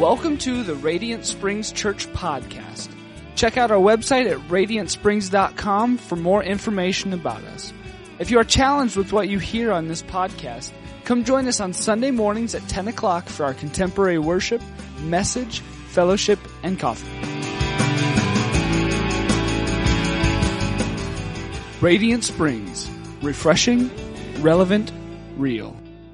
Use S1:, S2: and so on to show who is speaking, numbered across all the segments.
S1: Welcome to the Radiant Springs Church podcast. Check out our website at radiantsprings.com for more information about us. If you are challenged with what you hear on this podcast, come join us on Sunday mornings at 10 o'clock for our contemporary worship, message, fellowship, and coffee. Radiant Springs. Refreshing, relevant, real.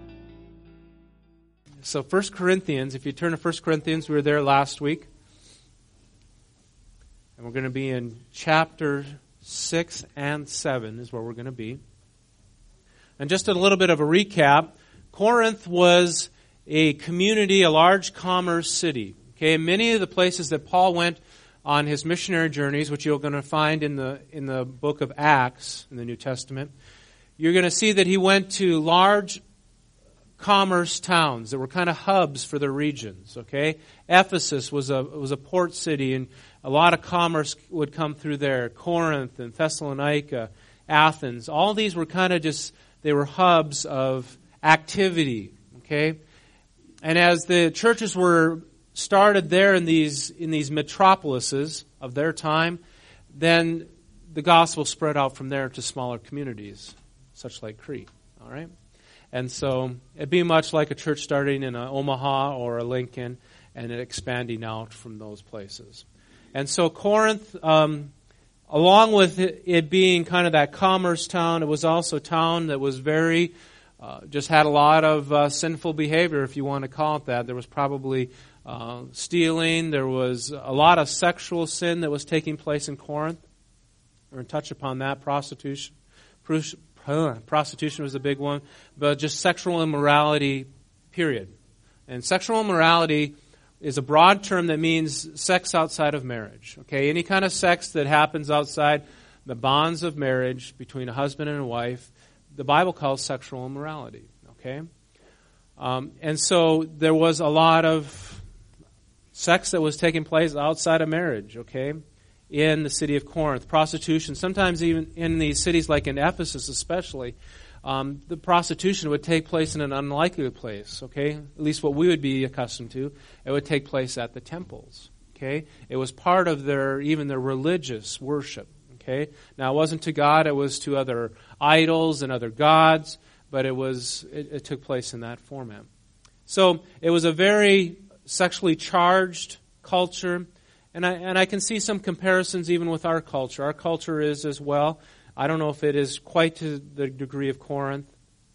S2: So 1 Corinthians, if you turn to 1 Corinthians, we were there last week. And we're going to be in chapter 6 and 7 is where we're going to be. And just a little bit of a recap, Corinth was a community, a large commerce city. Okay, many of the places that Paul went on his missionary journeys, which you're going to find in the book of Acts in the New Testament, you're going to see that he went to large commerce towns that were kind of hubs for their regions. Okay, Ephesus was a port city, and a lot of commerce would come through there. Corinth and Thessalonica, Athens, all these were kind of they were hubs of activity. Okay, and as the churches were started there in these metropolises of their time, then the gospel spread out from there to smaller communities, such like Crete. All right. And so it'd be much like a church starting in Omaha or a Lincoln and it expanding out from those places. And so Corinth, along with it being kind of that commerce town, it was also a town that was very, just had a lot of sinful behavior, if you want to call it that. There was probably stealing. There was a lot of sexual sin that was taking place in Corinth. We're going to touch upon that. Prostitution was a big one, but just sexual immorality, period. And sexual immorality is a broad term that means sex outside of marriage. Okay, any kind of sex that happens outside the bonds of marriage between a husband and a wife, the Bible calls sexual immorality. Okay, and so there was a lot of sex that was taking place outside of marriage. Okay. In the city of Corinth. Prostitution, sometimes even in these cities like in Ephesus especially, the prostitution would take place in an unlikely place, okay? At least what we would be accustomed to. It would take place at the temples, okay? It was part of their religious worship, okay? Now, it wasn't to God, it was to other idols and other gods, but it took place in that format. So, it was a very sexually charged culture. And I can see some comparisons even with our culture. Our culture is as well. I don't know if it is quite to the degree of Corinth,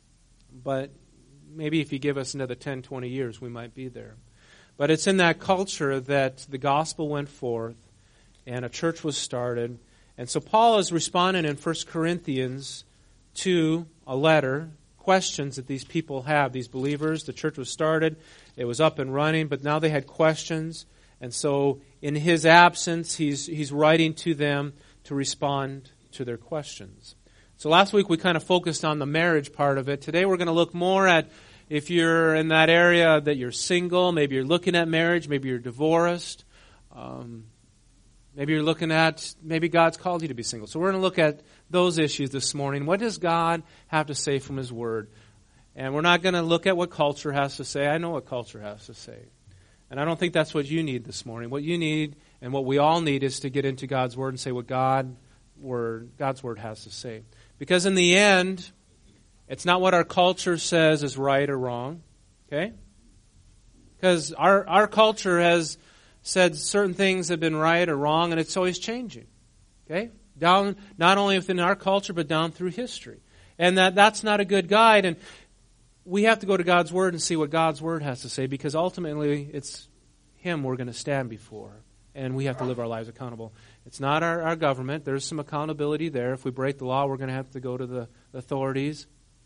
S2: but maybe if you give us another 10, 20 years, we might be there. But it's in that culture that the gospel went forth and a church was started. And so Paul is responding in 1 Corinthians to a letter, questions that these people have, these believers. The church was started, it was up and running, but now they had questions. And so in his absence, he's writing to them to respond to their questions. So last week we kind of focused on the marriage part of it. Today we're going to look more at if you're in that area that you're single, maybe you're looking at marriage, maybe you're divorced, maybe you're looking at, maybe God's called you to be single. So we're going to look at those issues this morning. What does God have to say from His Word? And we're not going to look at what culture has to say. I know what culture has to say. And I don't think that's what you need this morning. What you need and what we all need is to get into God's Word and say what God's Word has to say. Because in the end, it's not what our culture says is right or wrong. Okay? Because our culture has said certain things have been right or wrong, and it's always changing. Okay? Down, not only within our culture, but down through history. And that's not a good guide. And we have to go to God's Word and see what God's Word has to say, because ultimately it's Him we're going to stand before, and we have to live our lives accountable. It's not our government. There's some accountability there. If we break the law, we're going to have to go to the authorities.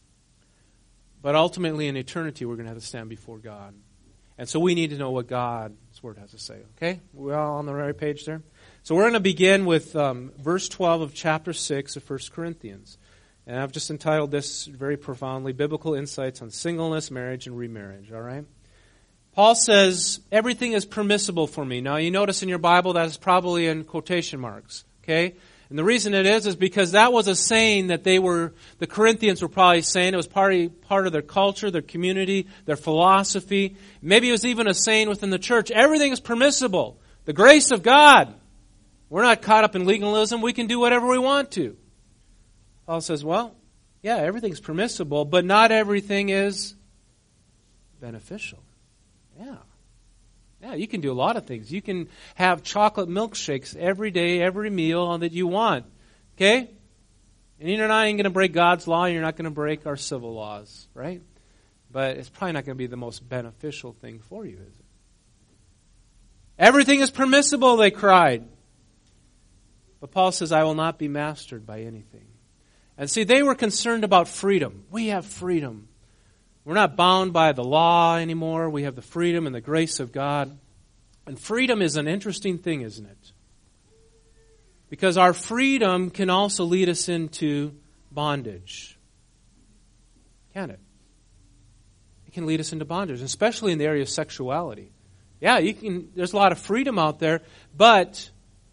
S2: But ultimately in eternity, we're going to have to stand before God. And so we need to know what God's Word has to say. Okay? We're all on the right page there? So we're going to begin with verse 12 of chapter 6 of 1 Corinthians. And I've just entitled this very profoundly, Biblical Insights on Singleness, Marriage, and Remarriage. All right? Paul says, everything is permissible for me. Now, you notice in your Bible that is probably in quotation marks. Okay? And the reason it is because that was a saying that the Corinthians were probably saying. It was part of their culture, their community, their philosophy. Maybe it was even a saying within the church. Everything is permissible. The grace of God. We're not caught up in legalism. We can do whatever we want to. Paul says, well, yeah, everything's permissible, but not everything is beneficial. Yeah. Yeah, you can do a lot of things. You can have chocolate milkshakes every day, every meal that you want. Okay? And you're not even going to break God's law. You're not going to break our civil laws, right? But it's probably not going to be the most beneficial thing for you, is it? Everything is permissible, they cried. But Paul says, I will not be mastered by anything. And see, they were concerned about freedom. We have freedom. We're not bound by the law anymore. We have the freedom and the grace of God. And freedom is an interesting thing, isn't it? Because our freedom can also lead us into bondage. Can it? It can lead us into bondage, especially in the area of sexuality. Yeah, there's a lot of freedom out there, but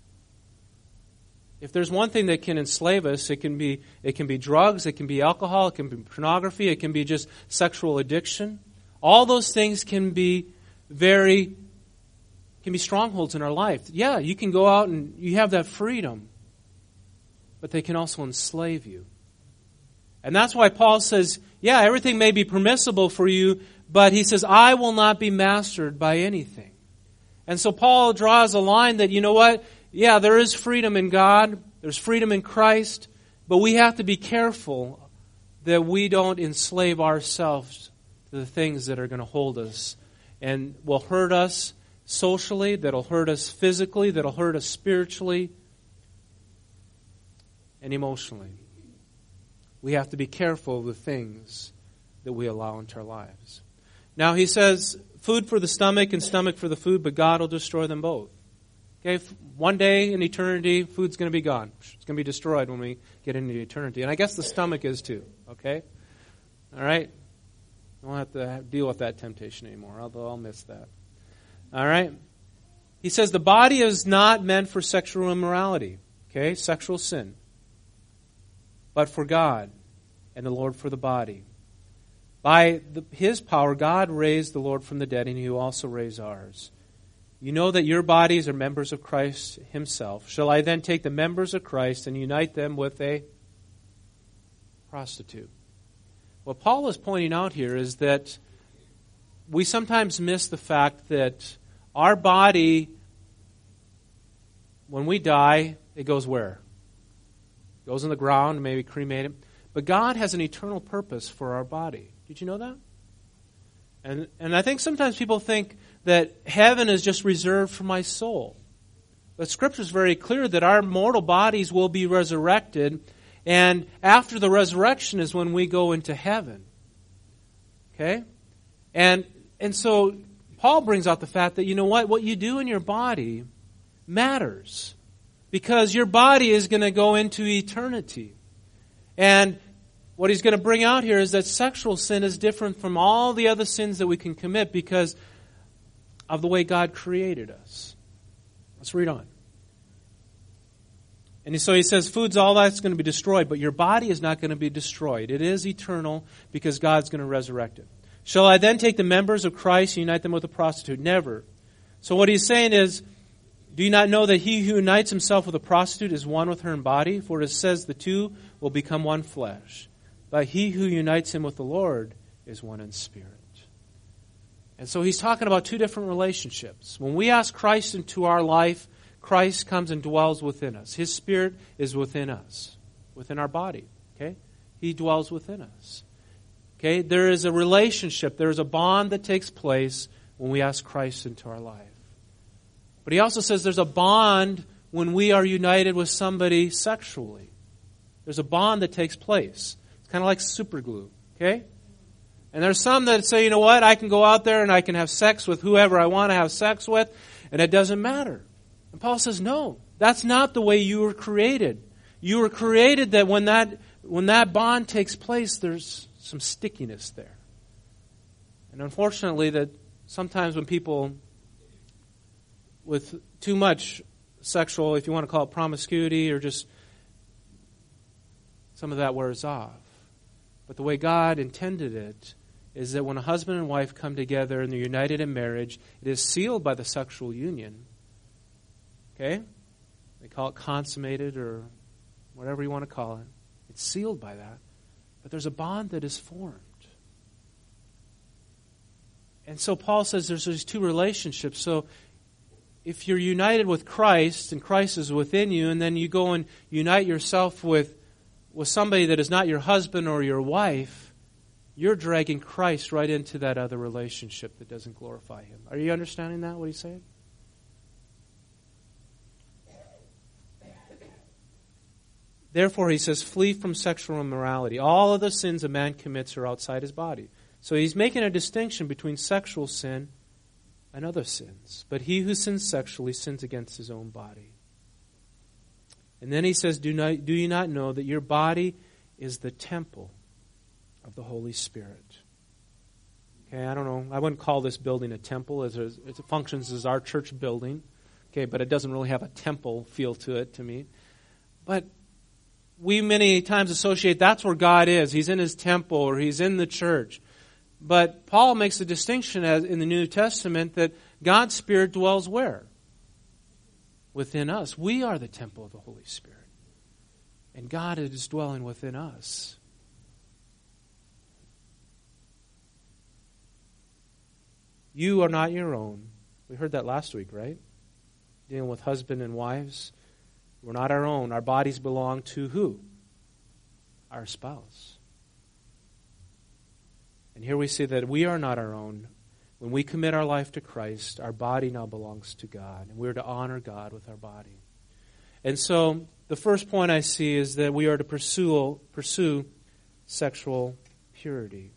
S2: if there's one thing that can enslave us, it can be drugs, it can be alcohol, it can be pornography, it can be just sexual addiction. All those things can be strongholds in our life. Yeah, you can go out and you have that freedom, but they can also enslave you. And that's why Paul says, yeah, everything may be permissible for you, but he says, I will not be mastered by anything. And so Paul draws a line that, you know what? Yeah, there is freedom in God. There's freedom in Christ. But we have to be careful that we don't enslave ourselves to the things that are going to hold us and will hurt us socially, that'll hurt us physically, that'll hurt us spiritually and emotionally. We have to be careful of the things that we allow into our lives. Now he says, food for the stomach and stomach for the food, but God will destroy them both. Okay, one day in eternity, food's going to be gone. It's going to be destroyed when we get into eternity. And I guess the stomach is too, okay? All right? I won't have to deal with that temptation anymore, although I'll miss that. All right? He says the body is not meant for sexual immorality, okay, sexual sin, but for God and the Lord for the body. By His power, God raised the Lord from the dead, and He will also raise ours. You know that your bodies are members of Christ Himself. Shall I then take the members of Christ and unite them with a prostitute? What Paul is pointing out here is that we sometimes miss the fact that our body, when we die, it goes where? It goes in the ground, maybe cremated. But God has an eternal purpose for our body. Did you know that? And I think sometimes people think that heaven is just reserved for my soul. But Scripture is very clear that our mortal bodies will be resurrected, and after the resurrection is when we go into heaven. Okay? And so Paul brings out the fact that, you know what you do in your body matters. Because your body is going to go into eternity. And what he's going to bring out here is that sexual sin is different from all the other sins that we can commit because of the way God created us. Let's read on. And so he says, food's all that's going to be destroyed, but your body is not going to be destroyed. It is eternal because God's going to resurrect it. Shall I then take the members of Christ and unite them with a prostitute? Never. So what he's saying is, do you not know that he who unites himself with a prostitute is one with her in body? For it says the two will become one flesh. But he who unites him with the Lord is one in spirit. And so he's talking about two different relationships. When we ask Christ into our life, Christ comes and dwells within us. His Spirit is within us, within our body. Okay? He dwells within us. Okay? There is a relationship, there is a bond that takes place when we ask Christ into our life. But he also says there's a bond when we are united with somebody sexually. There's a bond that takes place. It's kind of like super glue. Okay? And there's some that say, you know what, I can go out there and I can have sex with whoever I want to have sex with, and it doesn't matter. And Paul says, no, that's not the way you were created. You were created that when that bond takes place, there's some stickiness there. And unfortunately, that sometimes when people with too much sexual, if you want to call it promiscuity, or just some of that wears off. But the way God intended it is that when a husband and wife come together and they're united in marriage, it is sealed by the sexual union. Okay? They call it consummated or whatever you want to call it. It's sealed by that. But there's a bond that is formed. And so Paul says there's these two relationships. So if you're united with Christ and Christ is within you, and then you go and unite yourself with somebody that is not your husband or your wife, you're dragging Christ right into that other relationship that doesn't glorify Him. Are you understanding that, what he's saying? Therefore, he says, flee from sexual immorality. All of the sins a man commits are outside his body. So he's making a distinction between sexual sin and other sins. But he who sins sexually sins against his own body. And then he says, do you not know that your body is the temple of the Holy Spirit? Okay, I don't know. I wouldn't call this building a temple. It functions as our church building. Okay, but it doesn't really have a temple feel to it to me. But we many times associate that's where God is. He's in His temple or He's in the church. But Paul makes a distinction in the New Testament that God's Spirit dwells where? Within us. We are the temple of the Holy Spirit. And God is dwelling within us. You are not your own. We heard that last week, right? Dealing with husband and wives. We're not our own. Our bodies belong to who? Our spouse. And here we see that we are not our own. When we commit our life to Christ, our body now belongs to God. And we're to honor God with our body. And so the first point I see is that we are to pursue sexual purity.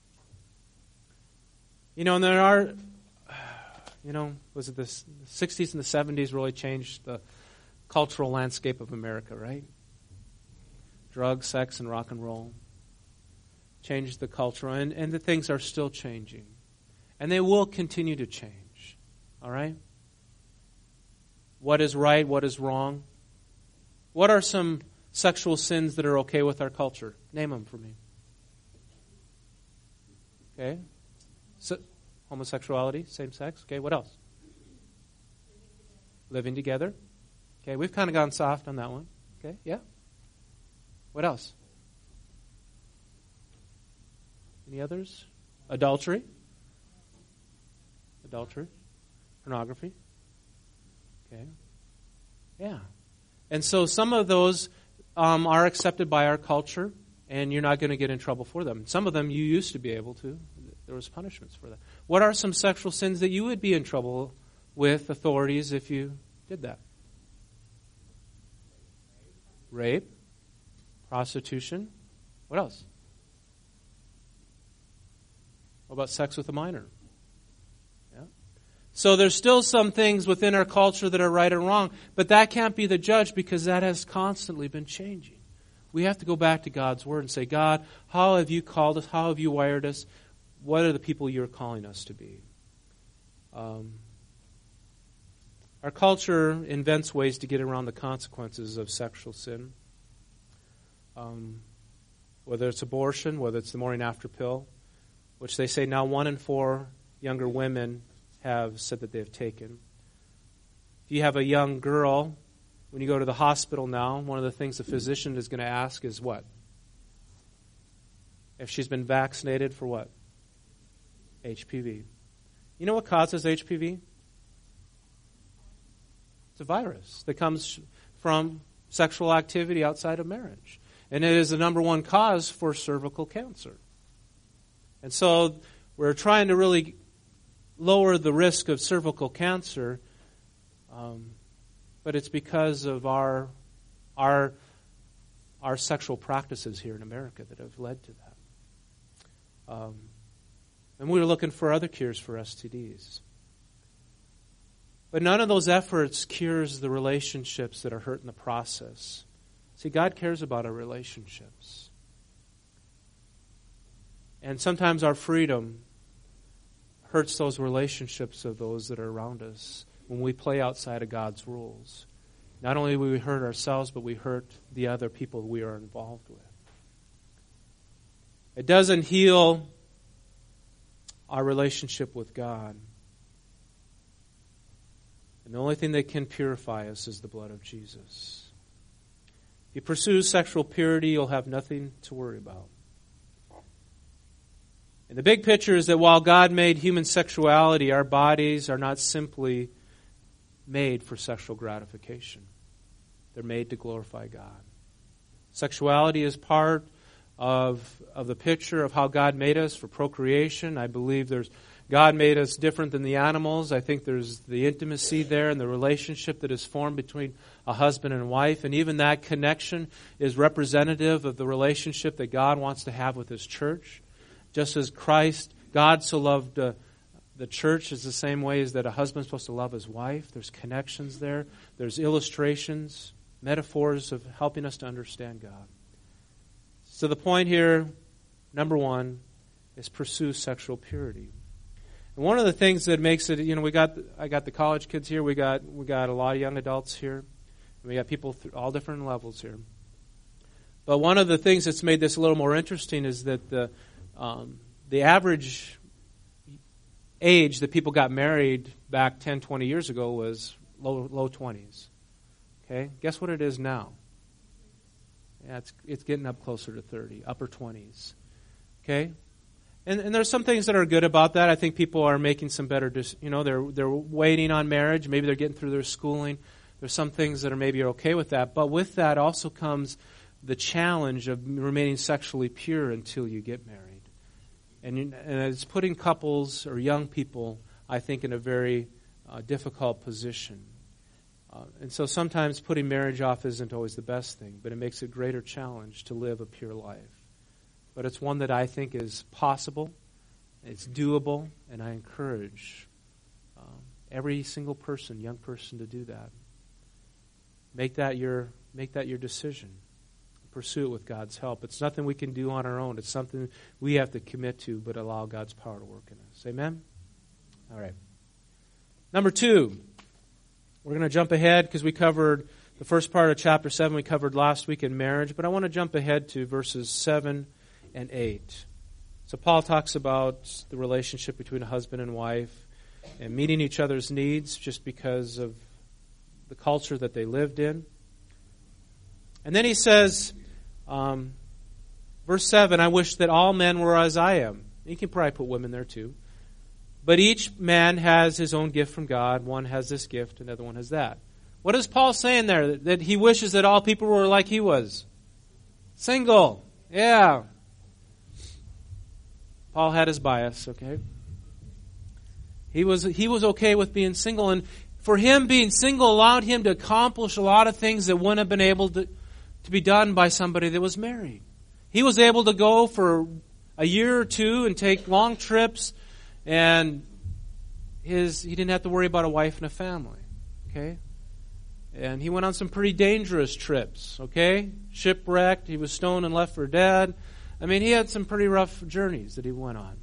S2: And there are, was it the 60s and the 70s really changed the cultural landscape of America, right? Drugs, sex, and rock and roll changed the culture, and the things are still changing. And they will continue to change. All right? What is right? What is wrong? What are some sexual sins that are okay with our culture? Name them for me. Okay? So, homosexuality, same sex. Okay, what else? Living together. Okay, we've kind of gone soft on that one. Okay, yeah. What else? Any others? Adultery. Pornography. Okay. Yeah. And so some of those are accepted by our culture, and you're not going to get in trouble for them. Some of them you used to be able to. There was punishments for that. What are some sexual sins that you would be in trouble with authorities if you did that? Rape. Prostitution. What else? What about sex with a minor? Yeah. So there's still some things within our culture that are right or wrong, but that can't be the judge because that has constantly been changing. We have to go back to God's Word and say, God, how have you called us? How have you wired us? What are the people you're calling us to be? Our culture invents ways to get around the consequences of sexual sin. Whether it's abortion, whether it's the morning after pill, which they say now 1 in 4 younger women have said that they've taken. If you have a young girl, when you go to the hospital now, one of the things the physician is going to ask is what? If she's been vaccinated for what? HPV. You know what causes HPV? It's a virus that comes from sexual activity outside of marriage. And it is the number one cause for cervical cancer. And so we're trying to really lower the risk of cervical cancer, but it's because of our sexual practices here in America that have led to that. And we were looking for other cures for STDs. But none of those efforts cures the relationships that are hurt in the process. See, God cares about our relationships. And sometimes our freedom hurts those relationships of those that are around us when we play outside of God's rules. Not only will we hurt ourselves, but we hurt the other people we are involved with. It doesn't heal our relationship with God. And the only thing that can purify us is the blood of Jesus. If you pursue sexual purity, you'll have nothing to worry about. And the big picture is that while God made human sexuality, our bodies are not simply made for sexual gratification. They're made to glorify God. Sexuality is part of the picture of how God made us for procreation. I believe God made us different than the animals. I think there's the intimacy there and the relationship that is formed between a husband and wife. And even that connection is representative of the relationship that God wants to have with His church. Just as God so loved the church is the same way as that a husband's supposed to love his wife. There's connections there. There's illustrations, metaphors of helping us to understand God. So the point here, number one, is pursue sexual purity. And one of the things that makes it, I got the college kids here. We got a lot of young adults here. And we got people all different levels here. But one of the things that's made this a little more interesting is that the average age that people got married back 10, 20 years ago was low 20s. Okay? Guess what it is now? Yeah, it's getting up closer to 30, upper 20s. Okay? And there's some things that are good about that. I think people are making some better, they're waiting on marriage. Maybe they're getting through their schooling. There's some things that are maybe okay with that. But with that also comes the challenge of remaining sexually pure until you get married. And it's putting couples or young people, I think, in a very difficult position. And so sometimes putting marriage off isn't always the best thing, but it makes it a greater challenge to live a pure life. But it's one that I think is possible, it's doable, and I encourage every single person, young person, to do that. Make that your decision. Pursue it with God's help. It's nothing we can do on our own. It's something we have to commit to, but allow God's power to work in us. Amen? All right. Number 2, we're going to jump ahead because we covered the first part of chapter 7 we covered last week in marriage, but I want to jump ahead to verses 7 and 8. So Paul talks about the relationship between a husband and wife and meeting each other's needs just because of the culture that they lived in. And then he says, verse 7, I wish that all men were as I am. You can probably put women there too. But each man has his own gift from God. One has this gift, another one has that. What is Paul saying there? That he wishes that all people were like he was. Single. Yeah. Paul had his bias, okay? He was okay with being single, and for him, being single allowed him to accomplish a lot of things that wouldn't have been able to be done by somebody that was married. He was able to go for a year or two and take long trips, and he didn't have to worry about a wife and a family. Okay? And he went on some pretty dangerous trips. Okay? Shipwrecked, he was stoned and left for dead. I mean, he had some pretty rough journeys that he went on.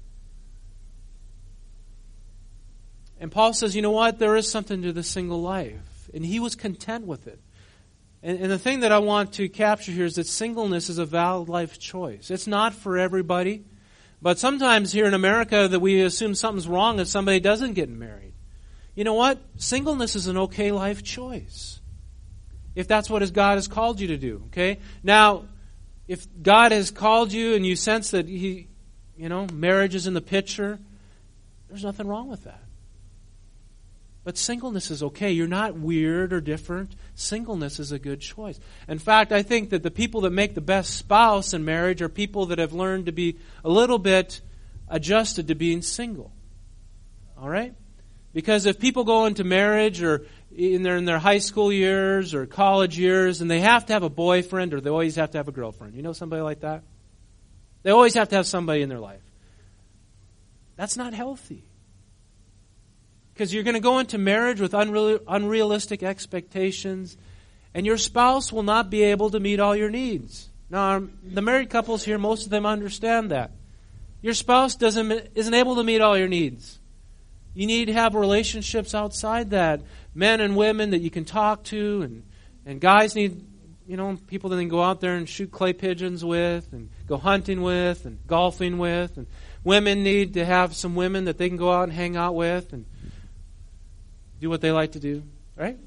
S2: And Paul says, you know what? There is something to the single life. And he was content with it. And the thing that I want to capture here is that singleness is a valid life choice. It's not for everybody. But sometimes here in America that we assume something's wrong if somebody doesn't get married. You know what? Singleness is an okay life choice. If that's what God has called you to do. Okay? Now, if God has called you and you sense that marriage is in the picture, there's nothing wrong with that. But singleness is okay. You're not weird or different. Singleness is a good choice. In fact, I think that the people that make the best spouse in marriage are people that have learned to be a little bit adjusted to being single. All right? Because if people go into marriage or in their high school years or college years and they have to have a boyfriend or they always have to have a girlfriend. You know somebody like that? They always have to have somebody in their life. That's not healthy. Because you're going to go into marriage with unrealistic expectations, and your spouse will not be able to meet all your needs. Now, the married couples here, most of them understand that. Your spouse isn't able to meet all your needs. You need to have relationships outside that. Men and women that you can talk to, and guys need people that they can go out there and shoot clay pigeons with, and go hunting with, and golfing with. And women need to have some women that they can go out and hang out with and do what they like to do, right?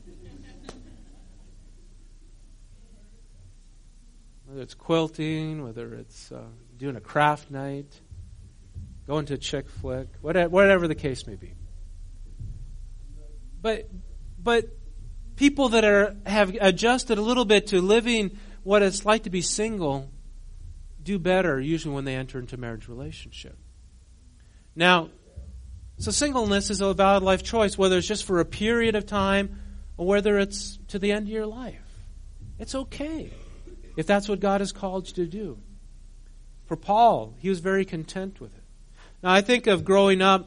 S2: Whether it's quilting, whether it's doing a craft night, going to a chick flick, whatever the case may be. But people that have adjusted a little bit to living what it's like to be single do better usually when they enter into a marriage relationship. Now, so singleness is a valid life choice, whether it's just for a period of time or whether it's to the end of your life. It's okay if that's what God has called you to do. For Paul, he was very content with it. Now, I think of growing up,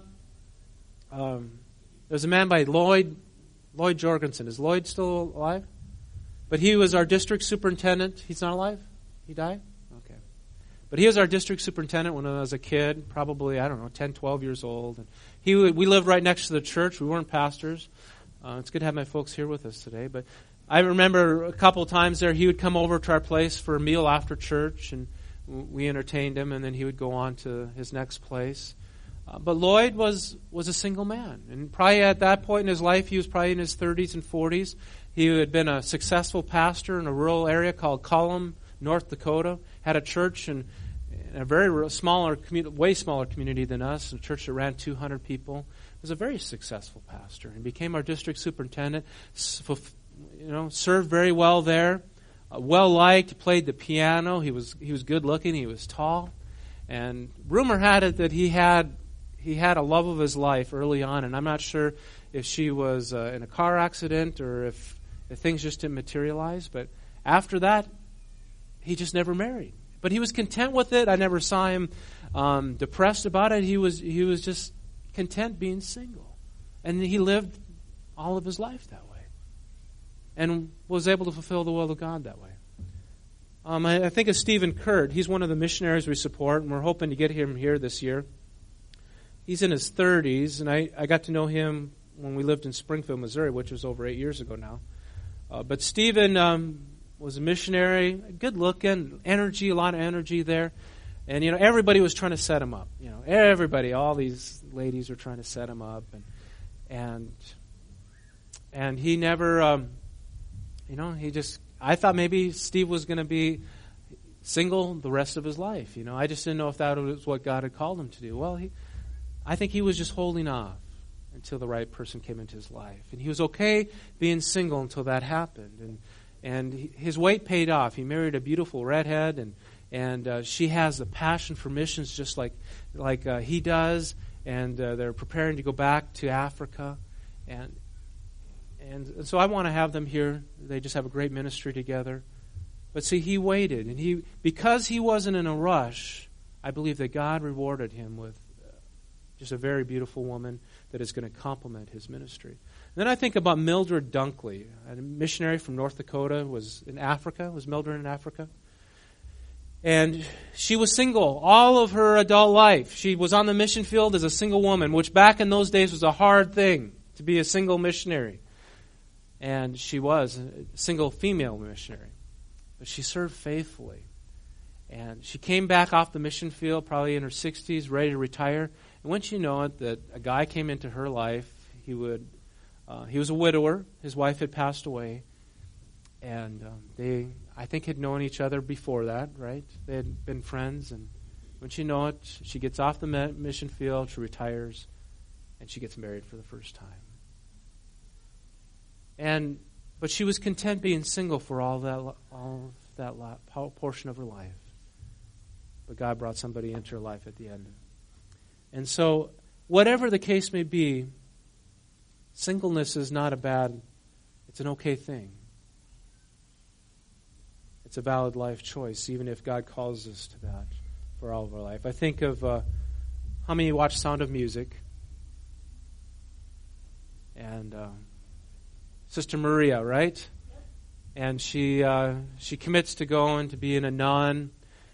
S2: there's a man by Lloyd Jorgensen. Is Lloyd still alive? But he was our district superintendent. He's not alive? He died? Okay. But he was our district superintendent when I was a kid, probably, 10, 12 years old. And we lived right next to the church. We weren't pastors. It's good to have my folks here with us today. But I remember a couple times there, he would come over to our place for a meal after church, and we entertained him, and then he would go on to his next place. But Lloyd was a single man. And probably at that point in his life, he was probably in his 30s and 40s. He had been a successful pastor in a rural area called Cullum, North Dakota. Had a church in a very smaller, way smaller community than us, a church that ran 200 people. He was a very successful pastor and became our district superintendent. Served very well there. Well-liked, played the piano. He was good-looking. He was tall. And rumor had it that he had a love of his life early on, and I'm not sure if she was in a car accident or if things just didn't materialize. But after that, he just never married. But he was content with it. I never saw him depressed about it. He was just content being single. And he lived all of his life that way and was able to fulfill the will of God that way. I think of Stephen Kurt. He's one of the missionaries we support, and we're hoping to get him here this year. He's in his 30s, and I got to know him when we lived in Springfield, Missouri, which was over 8 years ago now. But Stephen was a missionary, good looking, a lot of energy there. And, everybody was trying to set him up. Everybody, all these ladies were trying to set him up. And he never, I thought maybe Steve was going to be single the rest of his life. I just didn't know if that was what God had called him to do. Well, I think he was just holding off until the right person came into his life. And he was okay being single until that happened. And his wait paid off. He married a beautiful redhead, and she has a passion for missions just like he does. And they're preparing to go back to Africa. And so I want to have them here. They just have a great ministry together. But see, he waited. And because he wasn't in a rush, I believe that God rewarded him with just a very beautiful woman that is going to complement his ministry. And then I think about Mildred Dunkley, a missionary from North Dakota, was Mildred in Africa. And she was single all of her adult life. She was on the mission field as a single woman, which back in those days was a hard thing to be a single missionary. And she was a single female missionary. But she served faithfully. And she came back off the mission field, probably in her 60s, ready to retire. And once you know it, that a guy came into her life. He was a widower. His wife had passed away. And they, I think, had known each other before that, right? They had been friends. And once you know it, she gets off the mission field, she retires, and she gets married for the first time. But she was content being single for all that portion of her life. But God brought somebody into her life at the end. And so, whatever the case may be, singleness is not it's an okay thing. It's a valid life choice, even if God calls us to that for all of our life. I think of, how many watch Sound of Music? And Sister Maria, right? And she commits to going to being a nun,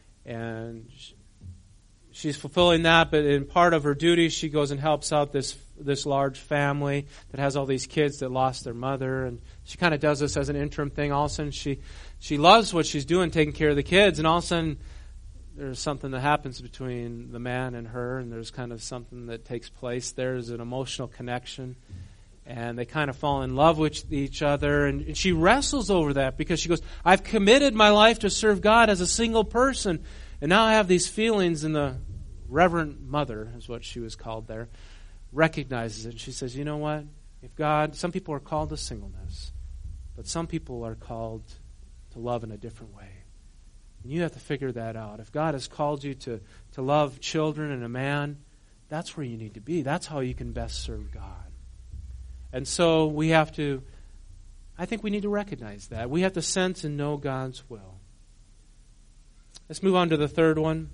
S2: and she's fulfilling that, but in part of her duty, she goes and helps out this this large family that has all these kids that lost their mother, and she kind of does this as an interim thing. All of a sudden, she loves what she's doing, taking care of the kids, and all of a sudden, there's something that happens between the man and her, and there's kind of something that takes place. There's an emotional connection, and they kind of fall in love with each other, and she wrestles over that because she goes, I've committed my life to serve God as a single person, and now I have these feelings, and the Reverend Mother, is what she was called there, recognizes it. And she says, you know what? If God, some people are called to singleness, but some people are called to love in a different way. And you have to figure that out. If God has called you to love children and a man, that's where you need to be. That's how you can best serve God. And so we have to, I think we need to recognize that. We have to sense and know God's will. Let's move on to the third one.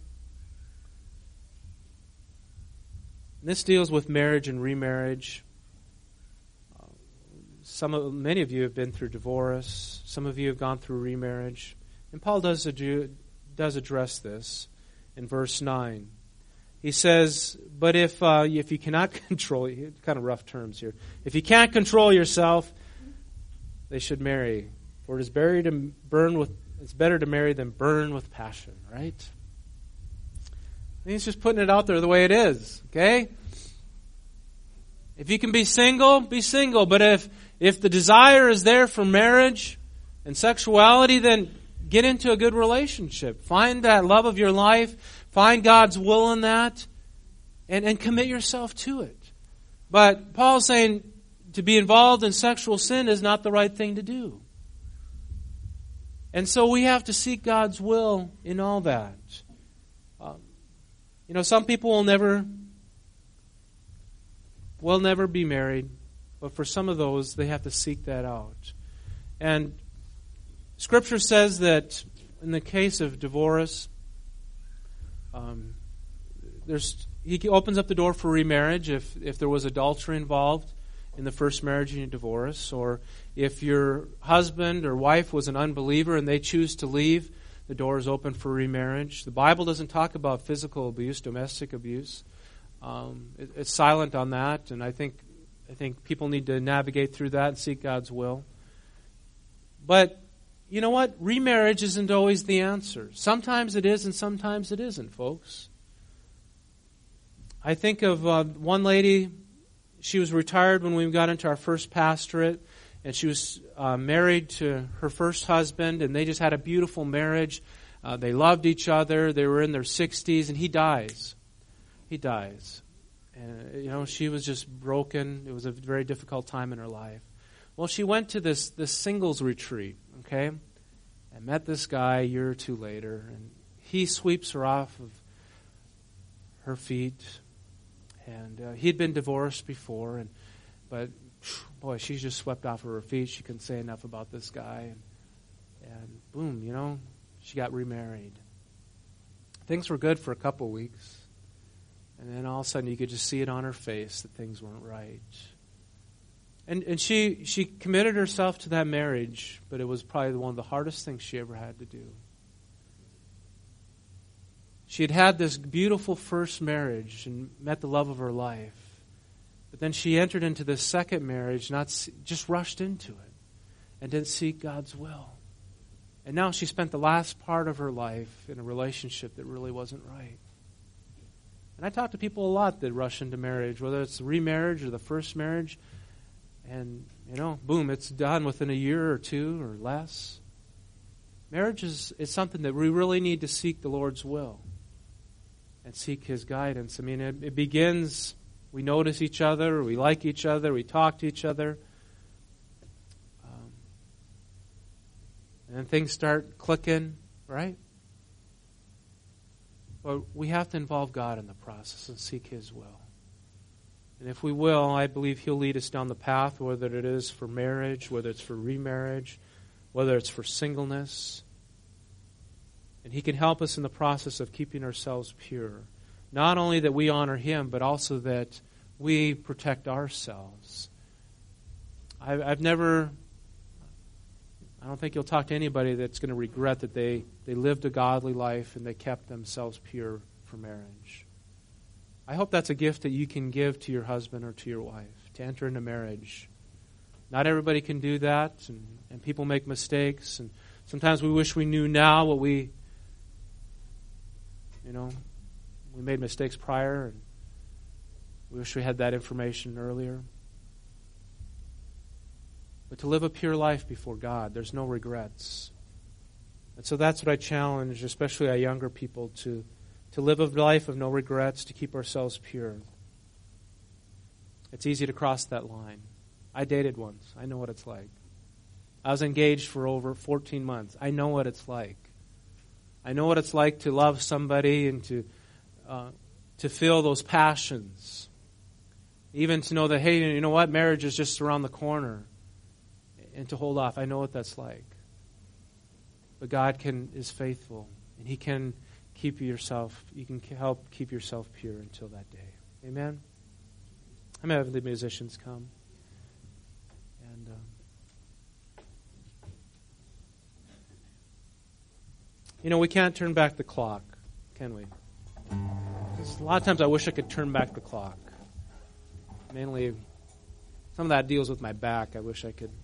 S2: This deals with marriage and remarriage. Many of you have been through divorce. Some of you have gone through remarriage. And Paul does address this in verse 9. He says, but if you cannot control, kind of rough terms here, if you can't control yourself, they should marry. For it is it's better to marry than burn with passion, right? He's just putting it out there the way it is, okay? If you can be single, be single. But if the desire is there for marriage and sexuality, then get into a good relationship. Find that love of your life. Find God's will in that. And commit yourself to it. But Paul's saying to be involved in sexual sin is not the right thing to do. And so we have to seek God's will in all that. Some people will never be married, but for some of those, they have to seek that out. And Scripture says that in the case of divorce, he opens up the door for remarriage if there was adultery involved in the first marriage and you divorce, or if your husband or wife was an unbeliever and they choose to leave, the door is open for remarriage. The Bible doesn't talk about physical abuse, domestic abuse. It's silent on that, and I think people need to navigate through that and seek God's will. But you know what? Remarriage isn't always the answer. Sometimes it is, and sometimes it isn't, folks. I think of one lady. She was retired when we got into our first pastorate, and she was married to her first husband, and they just had a beautiful marriage. They loved each other. They were in their 60s, and he dies. And, she was just broken. It was a very difficult time in her life. Well, she went to this singles retreat, okay, and met this guy a year or two later, and he sweeps her off of her feet. And he'd been divorced before, but boy, she's just swept off of her feet. She couldn't say enough about this guy. And boom, she got remarried. Things were good for a couple weeks. And then all of a sudden you could just see it on her face that things weren't right. And she committed herself to that marriage, but it was probably one of the hardest things she ever had to do. She had had this beautiful first marriage and met the love of her life. But then she entered into this second marriage, just rushed into it and didn't seek God's will. And now she spent the last part of her life in a relationship that really wasn't right. And I talk to people a lot that rush into marriage, whether it's the remarriage or the first marriage, and, boom, it's done within a year or two or less. Marriage is something that we really need to seek the Lord's will and seek His guidance. I mean, it begins, we notice each other, we like each other, we talk to each other. And then things start clicking, right? But we have to involve God in the process and seek His will. And if we will, I believe He'll lead us down the path, whether it is for marriage, whether it's for remarriage, whether it's for singleness. And He can help us in the process of keeping ourselves pure. Not only that we honor Him, but also that we protect ourselves. I don't think you'll talk to anybody that's going to regret that they lived a godly life and they kept themselves pure for marriage. I hope that's a gift that you can give to your husband or to your wife, to enter into marriage. Not everybody can do that, and people make mistakes, and sometimes we wish we knew now what we made mistakes prior, and we wish we had that information earlier. But to live a pure life before God, there's no regrets. And so that's what I challenge, especially our younger people, to live a life of no regrets, to keep ourselves pure. It's easy to cross that line. I dated once. I know what it's like. I was engaged for over 14 months. I know what it's like. I know what it's like to love somebody and to feel those passions. Even to know that, hey, you know what? Marriage is just around the corner. And to hold off. I know what that's like. But God is faithful. And He can you can help keep yourself pure until that day. Amen? I'm going to have the musicians come. And we can't turn back the clock, can we? A lot of times I wish I could turn back the clock. Mainly, some of that deals with my back. I wish I could.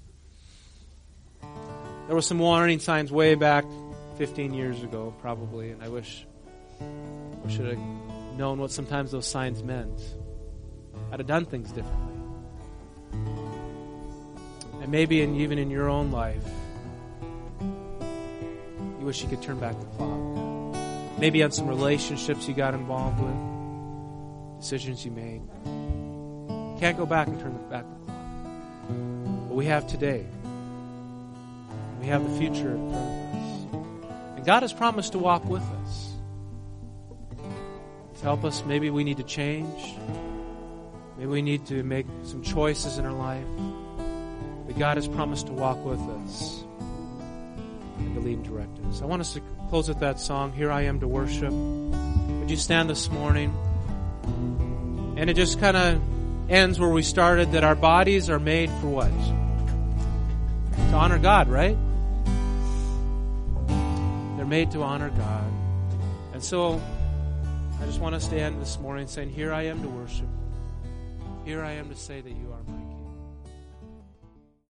S2: There were some warning signs way back 15 years ago, probably, and I wish I should have known what sometimes those signs meant. I'd have done things differently. And maybe even in your own life, you wish you could turn back the clock. Maybe on some relationships you got involved with, decisions you made. You can't go back and turn back the clock. But we have today. We have the future in front of us. And God has promised to walk with us. To help us, maybe we need to change. Maybe we need to make some choices in our life. But God has promised to walk with us and to lead and direct us. I want us to close with that song, Here I Am to Worship. Would you stand this morning? And it just kind of ends where we started, that our bodies are made for what? To honor God, right? They're made to honor God. And so I just want us to end this morning saying, here I am to worship. Here I am to say that you are my King.